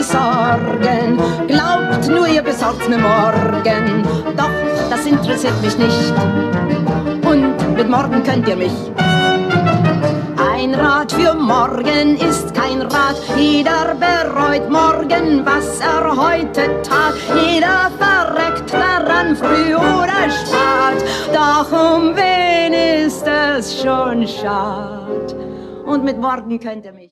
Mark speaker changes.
Speaker 1: besorgen. Glaubt nur, ihr besorgt's mir morgen. Doch, das interessiert mich nicht. Und mit morgen könnt ihr mich. Ein Rat für morgen ist kein Rat. Jeder bereut morgen, was er heute tat. Jeder verreckt daran, früh oder spät. Doch um wen ist es schon schad? Und mit morgen könnt ihr mich.